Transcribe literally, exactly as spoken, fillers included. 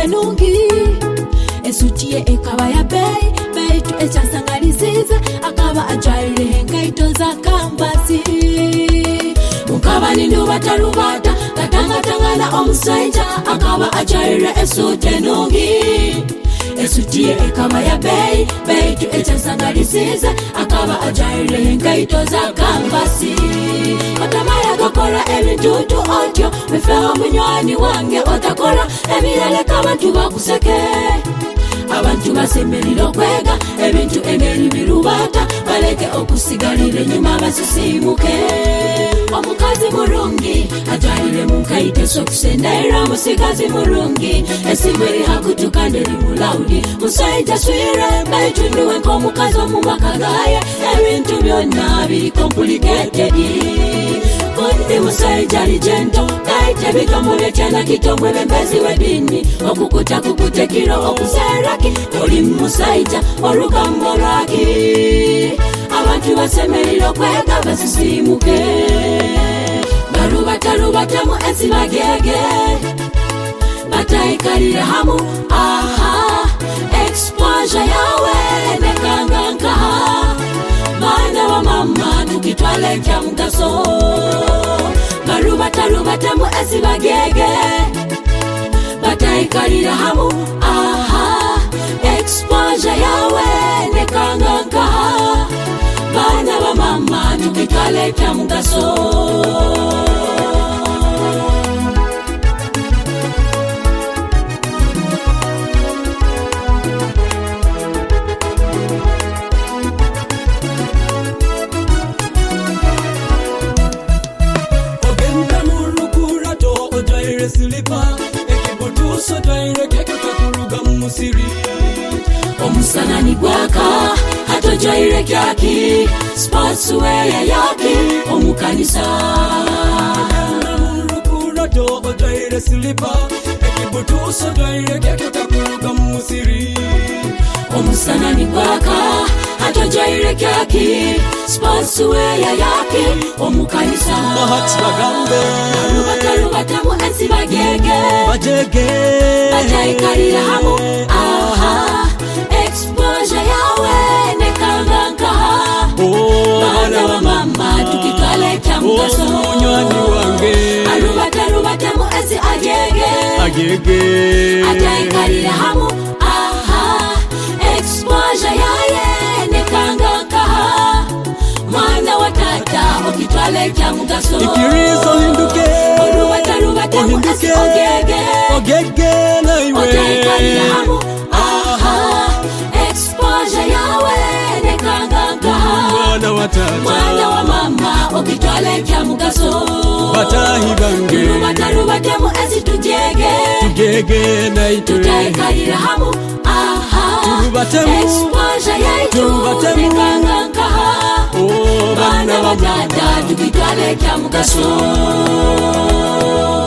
enungi esutie ekaba ya bei bei tu echasangalisiza akaba ajaire hengaito za kambasi mukaba nindu batarubata katanga tangana omusaija akaba ajaire esute enungi esutie ekaba ya bei bei tu echasangalisiza akaba ajaire hengaito za kambasi otamaya gokora ebintutu otyo befeho munywani wange otakora ebirale kabantu bakuseke abantu basemeriro kwega ebintu emeri birubata baleke okusigalire nyuma basisimuke omukazi murungi ajalire munkaite sokusendera musigazi murungi esimweri hakutukanderi mulaudi musaija swire baitunduwe nkomukazi omumakagaye ebintu byonna biri complicated Kundi musaija lijento Kaite bitomule chana kitomwe bembezi wedini Okukuta kukute kiro okuseraki Oli musaija oruka mboraki Abantu basemeriro kwega basisimuke Baruba taruba tamu esi bagege Bataikarire hamu aha Exposure yawe nekangankaha Mana wa mama tukitwale kya mkaso Baruba taruba tamu esi bagege Bataikarira hamu aha Exposure yawe nekangankaha Mana wa mama tukitwale kya mkaso Silipa ekibutuso twaire kekeka kuruga musiri omusana ni gwaka hato jaire kyaki sportswear yaki omukanisa rukura to twaire silipa ekibutuso twaire kekeka kuruga musiri omusana ni gwaka hato jaire kyaki sportswear yaki omukanisa Mahatma Gandhi Baruba tamu esi bagege Bajege Bataikarira hamu aha Exposure yawe nekangankaha Bana wa mama tukitwale chamkaso Munywani wange Aruba taruba tamu esi agege Agege Ataikarira hamu aha Exposure yawe nekangankaha Mwana wa tata ukitwale chamkaso Ikirizo hinduke Oruba taruba tamu esi ogege Ogege na iwe Otaikarira hamu aha Exposure yawe nekangankaha Mwana wa tata Mwana wa mama ukitwale kya mugaso Batahi bange Ruba taruba tamu esi tujege Tugege na itwe Tutaikarira hamu aha Turuba tamu Exposure yaitu Turuba tamu nekangankaha Oh Bana wa tata tukitwale kya mugaso